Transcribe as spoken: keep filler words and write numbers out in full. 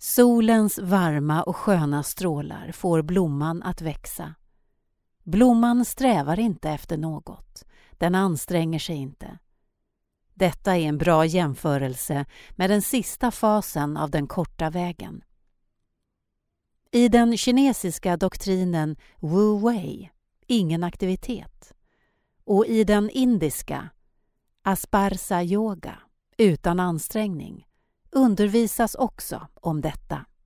Solens varma och sköna strålar får blomman att växa. Blomman strävar inte efter något. Den anstränger sig inte. Detta är en bra jämförelse med den sista fasen av den korta vägen. I den kinesiska doktrinen Wu Wei, ingen aktivitet, och i den indiska Asparsa yoga, utan ansträngning, undervisas också om detta.